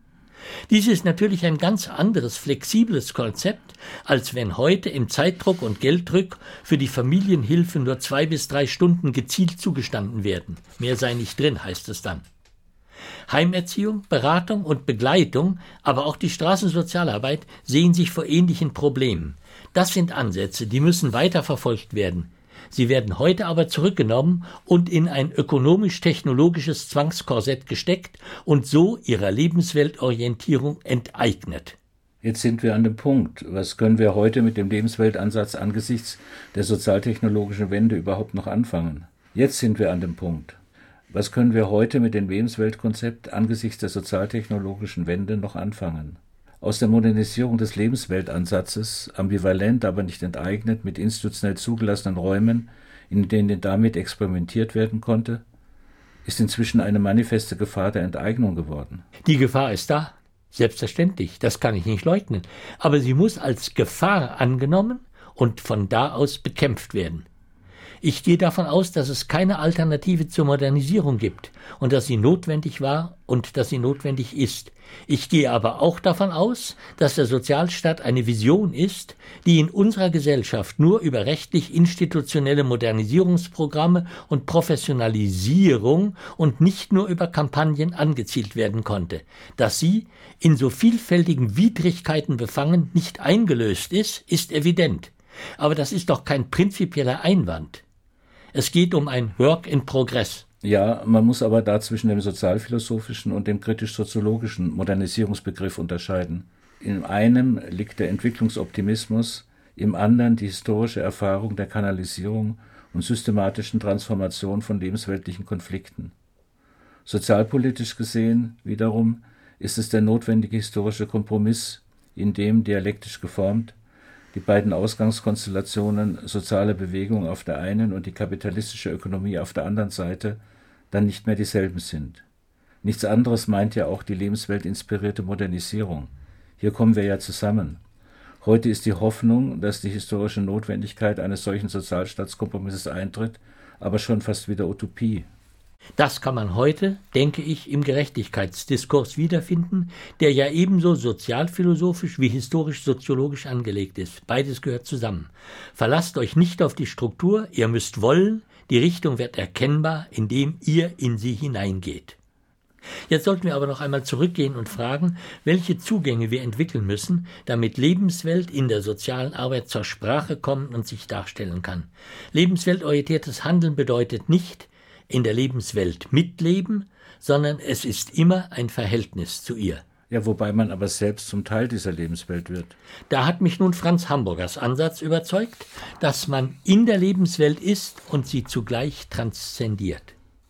Dies ist natürlich ein ganz anderes, flexibles Konzept, als wenn heute im Zeitdruck und Gelddruck für die Familienhilfe nur zwei bis drei Stunden gezielt zugestanden werden. Mehr sei nicht drin, heißt es dann. Heimerziehung, Beratung und Begleitung, aber auch die Straßensozialarbeit sehen sich vor ähnlichen Problemen. Das sind Ansätze, die müssen weiterverfolgt werden. Sie werden heute aber zurückgenommen und in ein ökonomisch-technologisches Zwangskorsett gesteckt und so ihrer Lebensweltorientierung enteignet. Jetzt sind wir an dem Punkt. Was können wir heute mit dem Lebensweltansatz angesichts der sozialtechnologischen Wende überhaupt noch anfangen? Jetzt sind wir an dem Punkt. Was können wir heute mit dem Lebensweltkonzept angesichts der sozialtechnologischen Wende noch anfangen? Aus der Modernisierung des Lebensweltansatzes, ambivalent, aber nicht enteignet, mit institutionell zugelassenen Räumen, in denen damit experimentiert werden konnte, ist inzwischen eine manifeste Gefahr der Enteignung geworden. Die Gefahr ist da, selbstverständlich, das kann ich nicht leugnen, aber sie muss als Gefahr angenommen und von da aus bekämpft werden. Ich gehe davon aus, dass es keine Alternative zur Modernisierung gibt und dass sie notwendig war und dass sie notwendig ist. Ich gehe aber auch davon aus, dass der Sozialstaat eine Vision ist, die in unserer Gesellschaft nur über rechtlich-institutionelle Modernisierungsprogramme und Professionalisierung und nicht nur über Kampagnen angezielt werden konnte. Dass sie, in so vielfältigen Widrigkeiten befangen, nicht eingelöst ist, ist evident. Aber das ist doch kein prinzipieller Einwand. Es geht um ein Work in Progress. Ja, man muss aber da zwischen dem sozialphilosophischen und dem kritisch-soziologischen Modernisierungsbegriff unterscheiden. In einem liegt der Entwicklungsoptimismus, im anderen die historische Erfahrung der Kanalisierung und systematischen Transformation von lebensweltlichen Konflikten. Sozialpolitisch gesehen, wiederum, ist es der notwendige historische Kompromiss, in dem dialektisch geformt die beiden Ausgangskonstellationen soziale Bewegung auf der einen und die kapitalistische Ökonomie auf der anderen Seite dann nicht mehr dieselben sind. Nichts anderes meint ja auch die lebensweltinspirierte Modernisierung. Hier kommen wir ja zusammen. Heute ist die Hoffnung, dass die historische Notwendigkeit eines solchen Sozialstaatskompromisses eintritt, aber schon fast wieder Utopie. Das kann man heute, denke ich, im Gerechtigkeitsdiskurs wiederfinden, der ja ebenso sozialphilosophisch wie historisch-soziologisch angelegt ist. Beides gehört zusammen. Verlasst euch nicht auf die Struktur, ihr müsst wollen, die Richtung wird erkennbar, indem ihr in sie hineingeht. Jetzt sollten wir aber noch einmal zurückgehen und fragen, welche Zugänge wir entwickeln müssen, damit Lebenswelt in der sozialen Arbeit zur Sprache kommen und sich darstellen kann. Lebensweltorientiertes Handeln bedeutet nicht, in der Lebenswelt mitleben, sondern es ist immer ein Verhältnis zu ihr. Ja, wobei man aber selbst zum Teil dieser Lebenswelt wird. Da hat mich nun Franz Hamburgers Ansatz überzeugt, dass man in der Lebenswelt ist und sie zugleich transzendiert.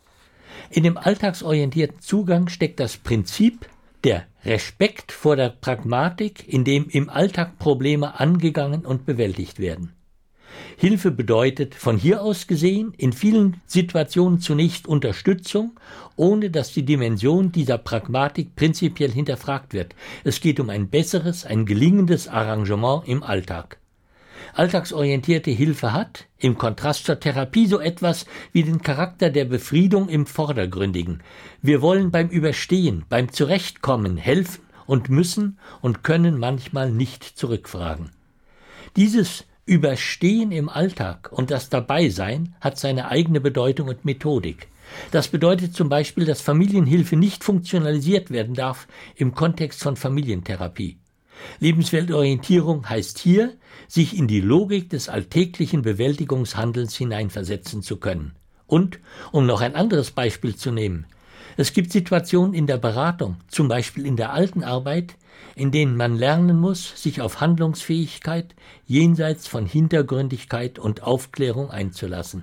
In dem alltagsorientierten Zugang steckt das Prinzip der Respekt vor der Pragmatik, in dem im Alltag Probleme angegangen und bewältigt werden. Hilfe bedeutet, von hier aus gesehen, in vielen Situationen zunächst Unterstützung, ohne dass die Dimension dieser Pragmatik prinzipiell hinterfragt wird. Es geht um ein besseres, ein gelingendes Arrangement im Alltag. Alltagsorientierte Hilfe hat, im Kontrast zur Therapie, so etwas wie den Charakter der Befriedung im Vordergründigen. Wir wollen beim Überstehen, beim Zurechtkommen helfen und müssen und können manchmal nicht zurückfragen. Dieses Überstehen im Alltag und das Dabeisein hat seine eigene Bedeutung und Methodik. Das bedeutet zum Beispiel, dass Familienhilfe nicht funktionalisiert werden darf im Kontext von Familientherapie. Lebensweltorientierung heißt hier, sich in die Logik des alltäglichen Bewältigungshandelns hineinversetzen zu können. Und, um noch ein anderes Beispiel zu nehmen, es gibt Situationen in der Beratung, zum Beispiel in der Altenarbeit, in denen man lernen muss, sich auf Handlungsfähigkeit jenseits von Hintergründigkeit und Aufklärung einzulassen.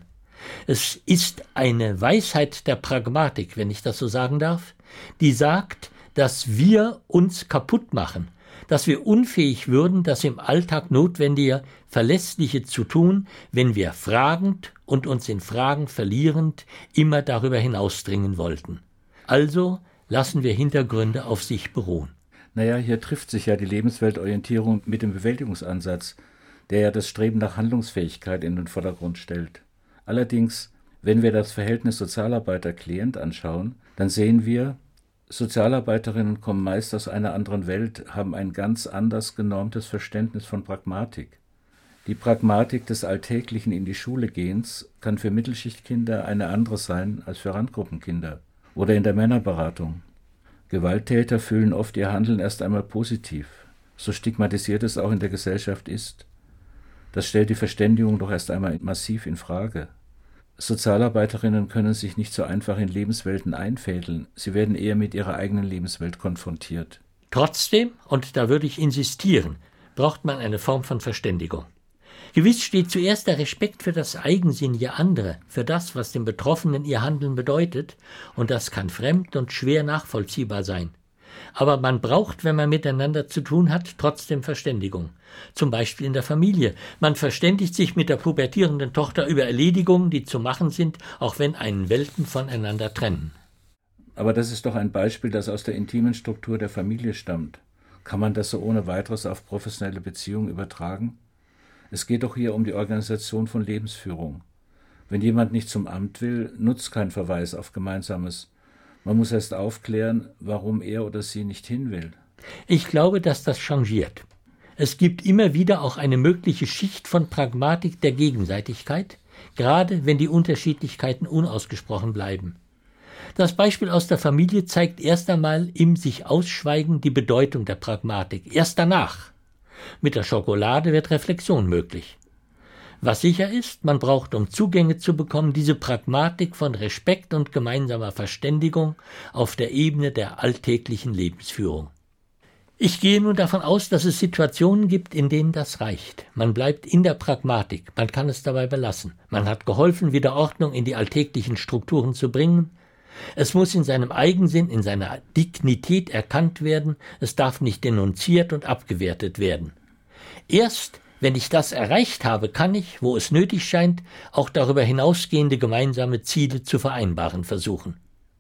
Es ist eine Weisheit der Pragmatik, wenn ich das so sagen darf, die sagt, dass wir uns kaputt machen, dass wir unfähig würden, das im Alltag Notwendige, Verlässliche zu tun, wenn wir fragend und uns in Fragen verlierend immer darüber hinausdringen wollten. Also lassen wir Hintergründe auf sich beruhen. Naja, hier trifft sich ja die Lebensweltorientierung mit dem Bewältigungsansatz, der ja das Streben nach Handlungsfähigkeit in den Vordergrund stellt. Allerdings, wenn wir das Verhältnis Sozialarbeiter-Klient anschauen, dann sehen wir, Sozialarbeiterinnen kommen meist aus einer anderen Welt, haben ein ganz anders genormtes Verständnis von Pragmatik. Die Pragmatik des alltäglichen in die Schule gehens kann für Mittelschichtkinder eine andere sein als für Randgruppenkinder. Oder in der Männerberatung. Gewalttäter fühlen oft ihr Handeln erst einmal positiv, so stigmatisiert es auch in der Gesellschaft ist. Das stellt die Verständigung doch erst einmal massiv in Frage. Sozialarbeiterinnen können sich nicht so einfach in Lebenswelten einfädeln, sie werden eher mit ihrer eigenen Lebenswelt konfrontiert. Trotzdem, und da würde ich insistieren, braucht man eine Form von Verständigung. Gewiss steht zuerst der Respekt für das Eigensinnige anderer, für das, was dem Betroffenen ihr Handeln bedeutet, und das kann fremd und schwer nachvollziehbar sein. Aber man braucht, wenn man miteinander zu tun hat, trotzdem Verständigung. Zum Beispiel in der Familie. Man verständigt sich mit der pubertierenden Tochter über Erledigungen, die zu machen sind, auch wenn einen Welten voneinander trennen. Aber das ist doch ein Beispiel, das aus der intimen Struktur der Familie stammt. Kann man das so ohne weiteres auf professionelle Beziehungen übertragen? Es geht doch hier um die Organisation von Lebensführung. Wenn jemand nicht zum Amt will, nutzt kein Verweis auf Gemeinsames. Man muss erst aufklären, warum er oder sie nicht hin will. Ich glaube, dass das changiert. Es gibt immer wieder auch eine mögliche Schicht von Pragmatik der Gegenseitigkeit, gerade wenn die Unterschiedlichkeiten unausgesprochen bleiben. Das Beispiel aus der Familie zeigt erst einmal im sich Ausschweigen die Bedeutung der Pragmatik. Erst danach. Mit der Schokolade wird Reflexion möglich. Was sicher ist, man braucht, um Zugänge zu bekommen, diese Pragmatik von Respekt und gemeinsamer Verständigung auf der Ebene der alltäglichen Lebensführung. Ich gehe nun davon aus, dass es Situationen gibt, in denen das reicht. Man bleibt in der Pragmatik, man kann es dabei belassen. Man hat geholfen, wieder Ordnung in die alltäglichen Strukturen zu bringen. Es muss in seinem Eigensinn, in seiner Dignität erkannt werden, es darf nicht denunziert und abgewertet werden. Erst wenn ich das erreicht habe, kann ich, wo es nötig scheint, auch darüber hinausgehende gemeinsame Ziele zu vereinbaren versuchen.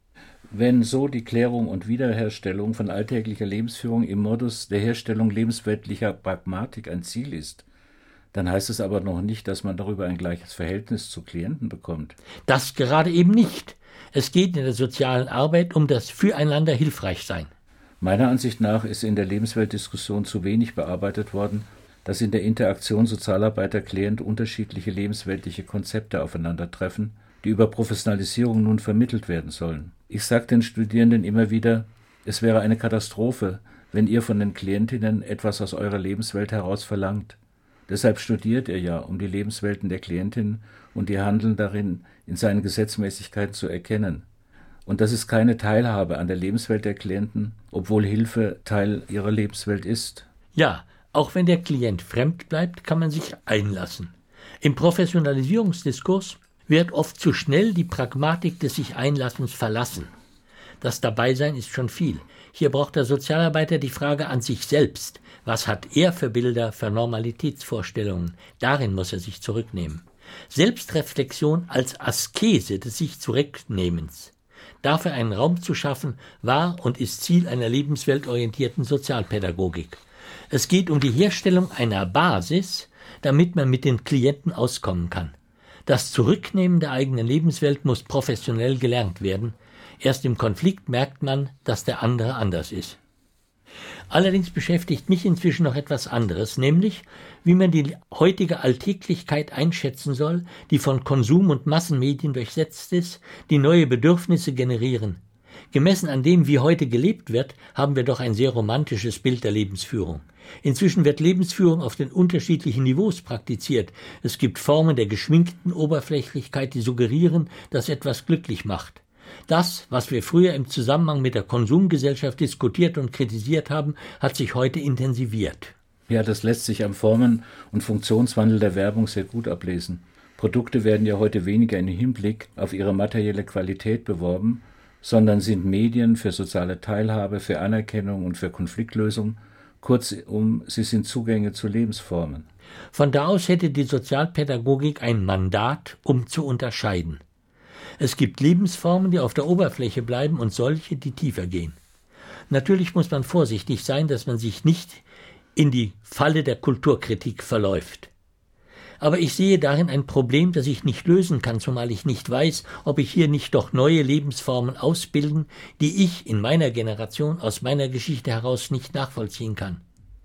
Wenn so die Klärung und Wiederherstellung von alltäglicher Lebensführung im Modus der Herstellung lebensweltlicher Pragmatik ein Ziel ist, dann heißt es aber noch nicht, dass man darüber ein gleiches Verhältnis zu Klienten bekommt. Das gerade eben nicht. Es geht in der sozialen Arbeit um das Füreinander hilfreich sein. Meiner Ansicht nach ist in der Lebensweltdiskussion zu wenig bearbeitet worden, dass in der Interaktion Sozialarbeiter-Klient unterschiedliche lebensweltliche Konzepte aufeinandertreffen, die über Professionalisierung nun vermittelt werden sollen. Ich sage den Studierenden immer wieder, es wäre eine Katastrophe, wenn ihr von den Klientinnen etwas aus eurer Lebenswelt heraus verlangt. Deshalb studiert ihr ja, um die Lebenswelten der Klientin und ihr Handeln darin in seinen Gesetzmäßigkeiten zu erkennen. Und das ist keine Teilhabe an der Lebenswelt der Klienten, obwohl Hilfe Teil ihrer Lebenswelt ist. Ja, auch wenn der Klient fremd bleibt, kann man sich einlassen. Im Professionalisierungsdiskurs wird oft zu schnell die Pragmatik des Sich-Einlassens verlassen. Das Dabeisein ist schon viel. Hier braucht der Sozialarbeiter die Frage an sich selbst. Was hat er für Bilder, für Normalitätsvorstellungen? Darin muss er sich zurücknehmen. Selbstreflexion als Askese des sich Zurücknehmens. Dafür einen Raum zu schaffen, war und ist Ziel einer lebensweltorientierten Sozialpädagogik. Es geht um die Herstellung einer Basis, damit man mit den Klienten auskommen kann. Das Zurücknehmen der eigenen Lebenswelt muss professionell gelernt werden. Erst im Konflikt merkt man, dass der andere anders ist. Allerdings beschäftigt mich inzwischen noch etwas anderes, nämlich wie man die heutige Alltäglichkeit einschätzen soll, die von Konsum und Massenmedien durchsetzt ist, die neue Bedürfnisse generieren. Gemessen an dem, wie heute gelebt wird, haben wir doch ein sehr romantisches Bild der Lebensführung. Inzwischen wird Lebensführung auf den unterschiedlichen Niveaus praktiziert. Es gibt Formen der geschminkten Oberflächlichkeit, die suggerieren, dass etwas glücklich macht. Das, was wir früher im Zusammenhang mit der Konsumgesellschaft diskutiert und kritisiert haben, hat sich heute intensiviert. Ja, das lässt sich am Formen- und Funktionswandel der Werbung sehr gut ablesen. Produkte werden ja heute weniger im Hinblick auf ihre materielle Qualität beworben, sondern sind Medien für soziale Teilhabe, für Anerkennung und für Konfliktlösung. Kurzum, sie sind Zugänge zu Lebensformen. Von da aus hätte die Sozialpädagogik ein Mandat, um zu unterscheiden. Es gibt Lebensformen, die auf der Oberfläche bleiben und solche, die tiefer gehen. Natürlich muss man vorsichtig sein, dass man sich nicht in die Falle der Kulturkritik verläuft. Aber ich sehe darin ein Problem, das ich nicht lösen kann, zumal ich nicht weiß, ob ich hier nicht doch neue Lebensformen ausbilden, die ich in meiner Generation aus meiner Geschichte heraus nicht nachvollziehen kann.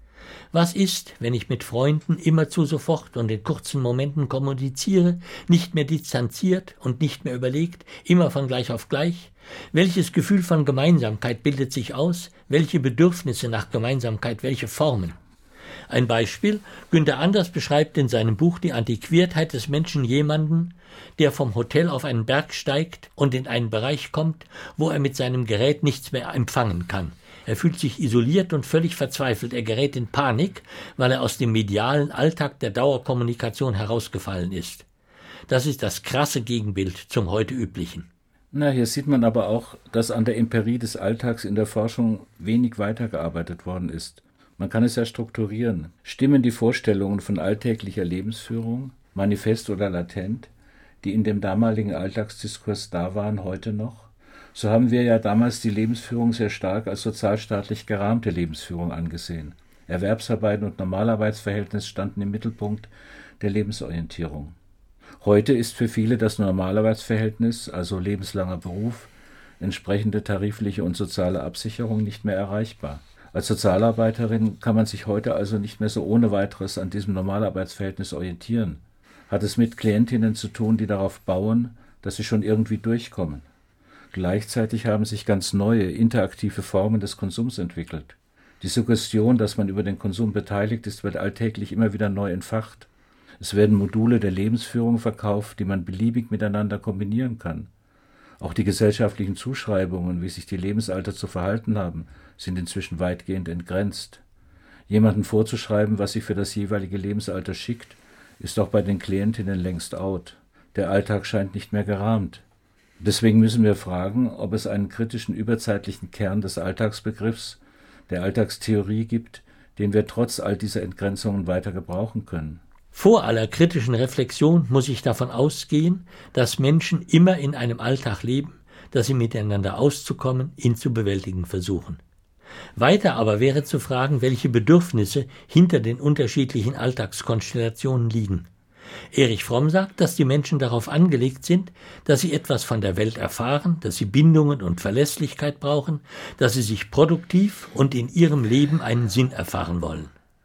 Was ist, wenn ich mit Freunden immerzu sofort und in kurzen Momenten kommuniziere, nicht mehr distanziert und nicht mehr überlegt, immer von gleich auf gleich? Welches Gefühl von Gemeinsamkeit bildet sich aus? Welche Bedürfnisse nach Gemeinsamkeit, welche Formen? Ein Beispiel: Günter Anders beschreibt in seinem Buch die Antiquiertheit des Menschen jemanden, der vom Hotel auf einen Berg steigt und in einen Bereich kommt, wo er mit seinem Gerät nichts mehr empfangen kann. Er fühlt sich isoliert und völlig verzweifelt. Er gerät in Panik, weil er aus dem medialen Alltag der Dauerkommunikation herausgefallen ist. Das ist das krasse Gegenbild zum heute üblichen. Na, hier sieht man aber auch, dass an der Empirie des Alltags in der Forschung wenig weitergearbeitet worden ist. Man kann es ja strukturieren. Stimmen die Vorstellungen von alltäglicher Lebensführung, manifest oder latent, die in dem damaligen Alltagsdiskurs da waren, heute noch? So haben wir ja damals die Lebensführung sehr stark als sozialstaatlich gerahmte Lebensführung angesehen. Erwerbsarbeit und Normalarbeitsverhältnis standen im Mittelpunkt der Lebensorientierung. Heute ist für viele das Normalarbeitsverhältnis, also lebenslanger Beruf, entsprechende tarifliche und soziale Absicherung nicht mehr erreichbar. Als Sozialarbeiterin kann man sich heute also nicht mehr so ohne weiteres an diesem Normalarbeitsverhältnis orientieren. Hat es mit Klientinnen zu tun, die darauf bauen, dass sie schon irgendwie durchkommen. Gleichzeitig haben sich ganz neue, interaktive Formen des Konsums entwickelt. Die Suggestion, dass man über den Konsum beteiligt ist, wird alltäglich immer wieder neu entfacht. Es werden Module der Lebensführung verkauft, die man beliebig miteinander kombinieren kann. Auch die gesellschaftlichen Zuschreibungen, wie sich die Lebensalter zu verhalten haben, sind inzwischen weitgehend entgrenzt. Jemandem vorzuschreiben, was sich für das jeweilige Lebensalter schickt, ist auch bei den Klientinnen längst out. Der Alltag scheint nicht mehr gerahmt. Deswegen müssen wir fragen, ob es einen kritischen überzeitlichen Kern des Alltagsbegriffs, der Alltagstheorie gibt, den wir trotz all dieser Entgrenzungen weiter gebrauchen können. Vor aller kritischen Reflexion muss ich davon ausgehen, dass Menschen immer in einem Alltag leben, dass sie miteinander auszukommen, ihn zu bewältigen versuchen. Weiter aber wäre zu fragen, welche Bedürfnisse hinter den unterschiedlichen Alltagskonstellationen liegen. Erich Fromm sagt, dass die Menschen darauf angelegt sind, dass sie etwas von der Welt erfahren, dass sie Bindungen und Verlässlichkeit brauchen, dass sie sich produktiv und in ihrem Leben einen Sinn erfahren wollen.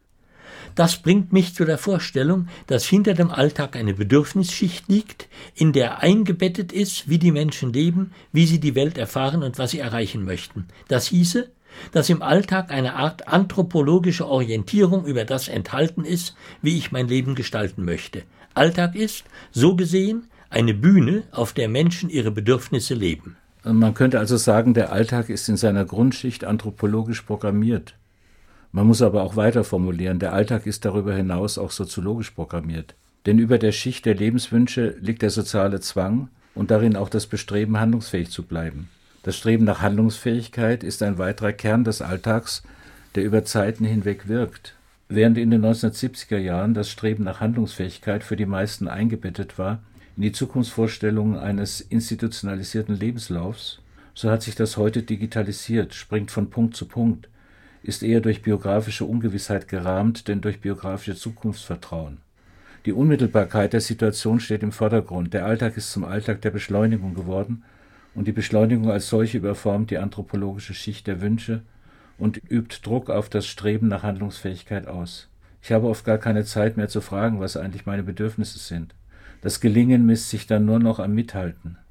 Das bringt mich zu der Vorstellung, dass hinter dem Alltag eine Bedürfnisschicht liegt, in der eingebettet ist, wie die Menschen leben, wie sie die Welt erfahren und was sie erreichen möchten. Das hieße, dass im Alltag eine Art anthropologische Orientierung über das enthalten ist, wie ich mein Leben gestalten möchte. Alltag ist, so gesehen, eine Bühne, auf der Menschen ihre Bedürfnisse leben. Man könnte also sagen, der Alltag ist in seiner Grundschicht anthropologisch programmiert. Man muss aber auch weiter formulieren, der Alltag ist darüber hinaus auch soziologisch programmiert. Denn über der Schicht der Lebenswünsche liegt der soziale Zwang und darin auch das Bestreben, handlungsfähig zu bleiben. Das Streben nach Handlungsfähigkeit ist ein weiterer Kern des Alltags, der über Zeiten hinweg wirkt. Während in den neunzehnhundertsiebziger Jahren das Streben nach Handlungsfähigkeit für die meisten eingebettet war in die Zukunftsvorstellungen eines institutionalisierten Lebenslaufs, so hat sich das heute digitalisiert, springt von Punkt zu Punkt, ist eher durch biografische Ungewissheit gerahmt, denn durch biografische Zukunftsvertrauen. Die Unmittelbarkeit der Situation steht im Vordergrund. Der Alltag ist zum Alltag der Beschleunigung geworden und die Beschleunigung als solche überformt die anthropologische Schicht der Wünsche und übt Druck auf das Streben nach Handlungsfähigkeit aus. Ich habe oft gar keine Zeit mehr zu fragen, was eigentlich meine Bedürfnisse sind. Das Gelingen misst sich dann nur noch am Mithalten.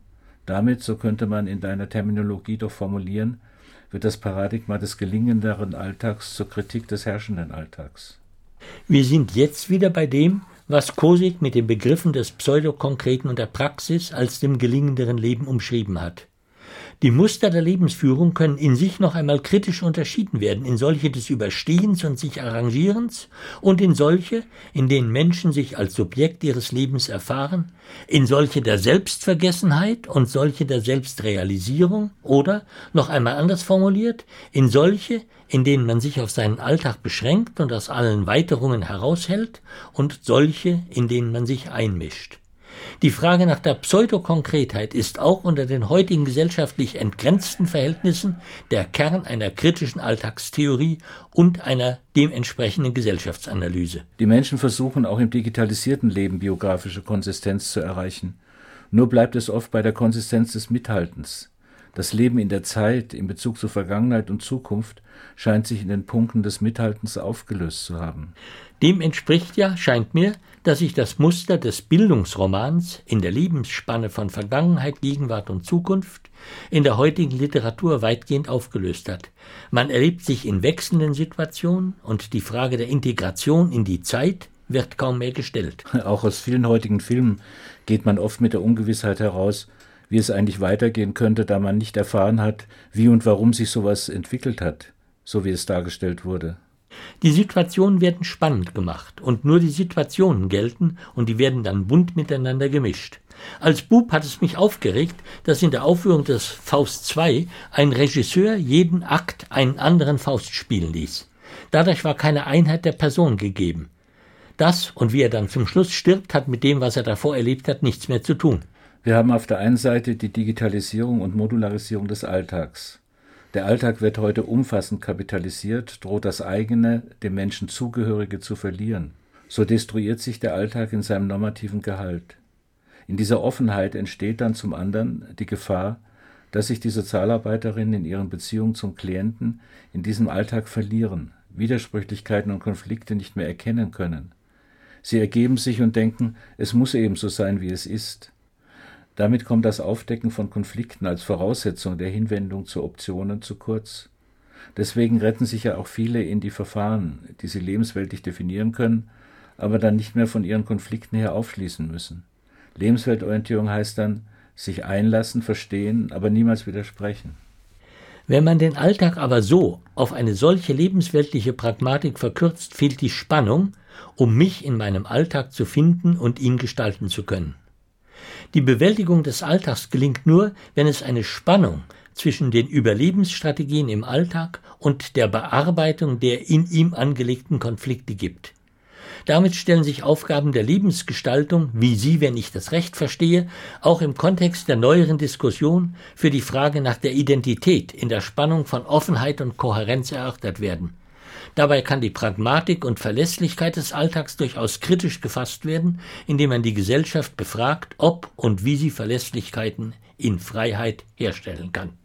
Damit, so könnte man in deiner Terminologie doch formulieren, wird das Paradigma des gelingenderen Alltags zur Kritik des herrschenden Alltags. Wir sind jetzt wieder bei dem, was Kozik mit den Begriffen des Pseudokonkreten und der Praxis als dem gelingenderen Leben umschrieben hat. Die Muster der Lebensführung können in sich noch einmal kritisch unterschieden werden in solche des Überstehens und sich Arrangierens und in solche, in denen Menschen sich als Subjekt ihres Lebens erfahren, in solche der Selbstvergessenheit und solche der Selbstrealisierung oder, noch einmal anders formuliert, in solche, in denen man sich auf seinen Alltag beschränkt und aus allen Weiterungen heraushält und solche, in denen man sich einmischt. Die Frage nach der Pseudokonkretheit ist auch unter den heutigen gesellschaftlich entgrenzten Verhältnissen der Kern einer kritischen Alltagstheorie und einer dementsprechenden Gesellschaftsanalyse. Die Menschen versuchen auch im digitalisierten Leben biografische Konsistenz zu erreichen. Nur bleibt es oft bei der Konsistenz des Mithaltens. Das Leben in der Zeit in Bezug zu Vergangenheit und Zukunft scheint sich in den Punkten des Mithaltens aufgelöst zu haben. Dem entspricht ja, scheint mir, dass sich das Muster des Bildungsromans in der Lebensspanne von Vergangenheit, Gegenwart und Zukunft in der heutigen Literatur weitgehend aufgelöst hat. Man erlebt sich in wechselnden Situationen und die Frage der Integration in die Zeit wird kaum mehr gestellt. Auch aus vielen heutigen Filmen geht man oft mit der Ungewissheit heraus, wie es eigentlich weitergehen könnte, da man nicht erfahren hat, wie und warum sich sowas entwickelt hat, so wie es dargestellt wurde. Die Situationen werden spannend gemacht und nur die Situationen gelten und die werden dann bunt miteinander gemischt. Als Bub hat es mich aufgeregt, dass in der Aufführung des Faust zwei ein Regisseur jeden Akt einen anderen Faust spielen ließ. Dadurch war keine Einheit der Person gegeben. Das und wie er dann zum Schluss stirbt, hat mit dem, was er davor erlebt hat, nichts mehr zu tun. Wir haben auf der einen Seite die Digitalisierung und Modularisierung des Alltags. Der Alltag wird heute umfassend kapitalisiert, droht das eigene, dem Menschen zugehörige zu verlieren. So destruiert sich der Alltag in seinem normativen Gehalt. In dieser Offenheit entsteht dann zum anderen die Gefahr, dass sich die Sozialarbeiterinnen in ihren Beziehungen zum Klienten in diesem Alltag verlieren, Widersprüchlichkeiten und Konflikte nicht mehr erkennen können. Sie ergeben sich und denken, es muss eben so sein, wie es ist. Damit kommt das Aufdecken von Konflikten als Voraussetzung der Hinwendung zu Optionen zu kurz. Deswegen retten sich ja auch viele in die Verfahren, die sie lebensweltlich definieren können, aber dann nicht mehr von ihren Konflikten her aufschließen müssen. Lebensweltorientierung heißt dann, sich einlassen, verstehen, aber niemals widersprechen. Wenn man den Alltag aber so auf eine solche lebensweltliche Pragmatik verkürzt, fehlt die Spannung, um mich in meinem Alltag zu finden und ihn gestalten zu können. Die Bewältigung des Alltags gelingt nur, wenn es eine Spannung zwischen den Überlebensstrategien im Alltag und der Bearbeitung der in ihm angelegten Konflikte gibt. Damit stellen sich Aufgaben der Lebensgestaltung, wie sie, wenn ich das recht verstehe, auch im Kontext der neueren Diskussion für die Frage nach der Identität in der Spannung von Offenheit und Kohärenz erörtert werden. Dabei kann die Pragmatik und Verlässlichkeit des Alltags durchaus kritisch gefasst werden, indem man die Gesellschaft befragt, ob und wie sie Verlässlichkeiten in Freiheit herstellen kann.